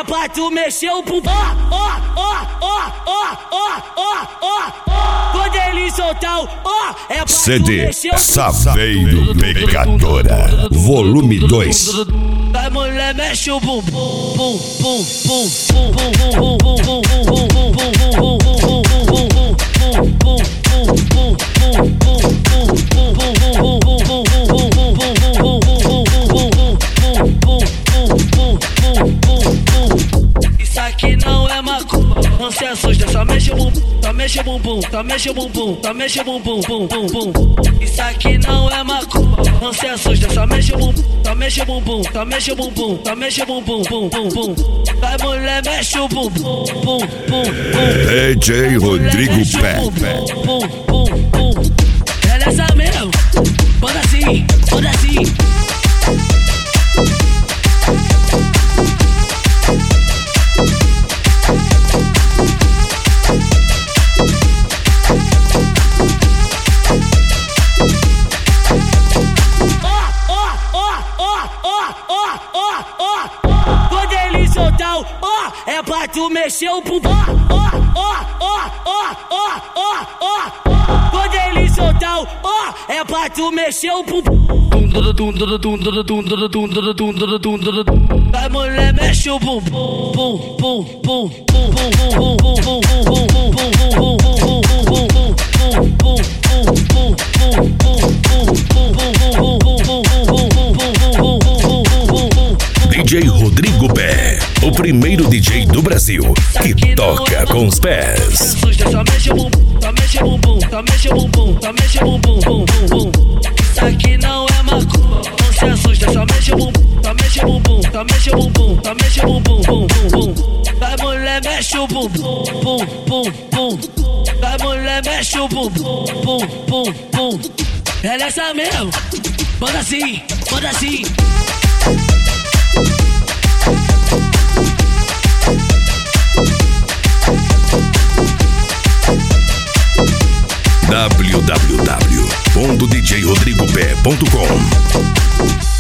pra tu mexer o bumbum. Quando ele soltar o é pra CD tu mexer o Saveiro Pecadora, volume 2. Vai mulher, mexe o bumbum. Isso aqui não é macumba, não se assusta, só mexe o bumbum, só mexe o bumbum, só mexe o bumbum, só mexe o bumbum, bum, bum, bum. Isso aqui não é macumba, não se assusta, só mexe o bumbum, só mexe o bumbum, só mexe o bumbum, só mexe o bumbum, bum, bum, bum. Vai mulher, mexe o bumbum, bum, bum, bum. DJ Rodrigo Pé. Bum, bum, bum. Ela é essa mesmo, manda assim, manda assim. Quando ele soltar o é pra tu mexer o bumbum. Quando ele soltar o é pra tu mexer o bumbum. Vai mulher, mexe o bumbum, bum, bum, bum, DJ Rodrigo Pé, o primeiro DJ do Brasil que toca com os pés. Só mexe o bumbum, só mexe o bumbum, só mexe o bumbum, só mexe o bumbum, bum, bum, bum. Isso aqui não é macumba, não se assusta, só mexe o bumbum, só mexe o bumbum, só mexe o bumbum, só mexe o bumbum, bum, bum, bum. Vai mulher, mexe o bumbum, bum, bum, bum. Vai mulher, mexe o bumbum, bum, bum, bum. Ela é essa mesmo, manda assim, manda assim. www.djrodrigopé.com